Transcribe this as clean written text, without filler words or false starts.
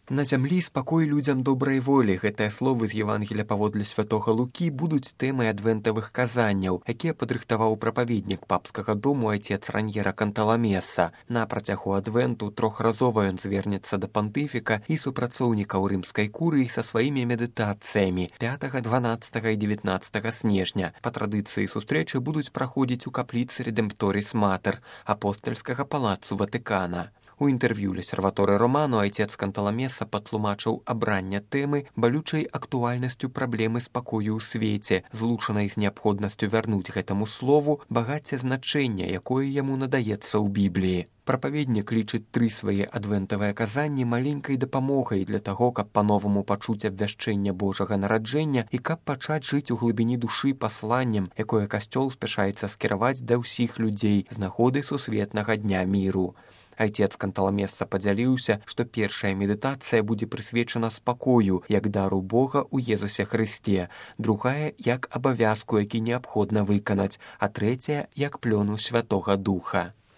На зямлі спакой людзям добрай волі. Гэтыя словы з Евангелія паводле святога Лукі будуць тэмай адвентавых казанняў, якія падрыхтаваў прапаведнік папскага дому айцец Раньера Канталамеса. На працягу адвенту трохразова ён звернецца да пантыфіка і супрацоўнікаў рымскай курыі са сваімі медытацыямі 5, 12 і 19 снежня. Па традыцыі сустрэчы будуць праходзіць у капліцы Редемпторис Матер апостальскага палацу Ватыкана. У інтэрв'ю лесерваторы Романо айцец Канталамеса патлумачыў абрання тэмы балючай актуальнасцю праблемы спакою ў свеце, злучанай з неабходнасцю вярнуць гэтаму слову багацце значэння, якое яму надаецца ў Бібліі. Прапаведнік лічыць 3 свае адвентавыя казанні маленькай дапамогай для таго, каб па-новаму пачуць абвяшчэнне Божага нараджэння і каб пачаць жыць у глыбіні душы пасланнем, якое касцёл спяшаецца скіраваць да ўсіх людзей з нагоды сусветнага дня міру. Айцец Канталамеса падзяліўся, што першая медытацыя будзе прысвечана спакою, як дару Бога ў Езусе Хрысце, другая як абавязку, які неабходна выканаць, а трэцяя як плёну Святога Духа.